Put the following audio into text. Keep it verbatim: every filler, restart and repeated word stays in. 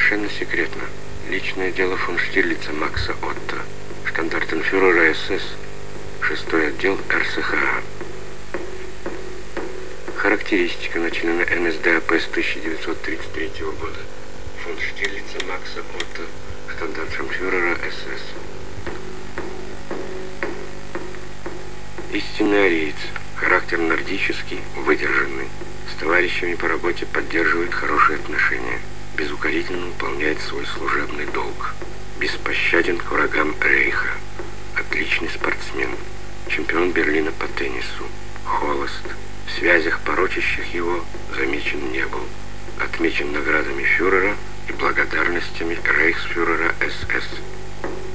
совершенно секретно. Личное дело фон Штирлица Макса Отто, штандартенфюрера СС, шестой отдел РСХА. Характеристика на члена эн эс дэ а пэ с тысяча девятьсот тридцать третьего года. Фон Штирлица Макса Отто, штандартенфюрера СС. Истинный ариец. Характер нордический, выдержанный. С товарищами по работе поддерживает хорошие отношения. Безукоризненно выполняет свой служебный долг. Беспощаден к врагам Рейха. Отличный спортсмен. Чемпион Берлина по теннису. Холост. В связях, порочащих его, замечен не был. Отмечен наградами фюрера и благодарностями рейхсфюрера эс эс.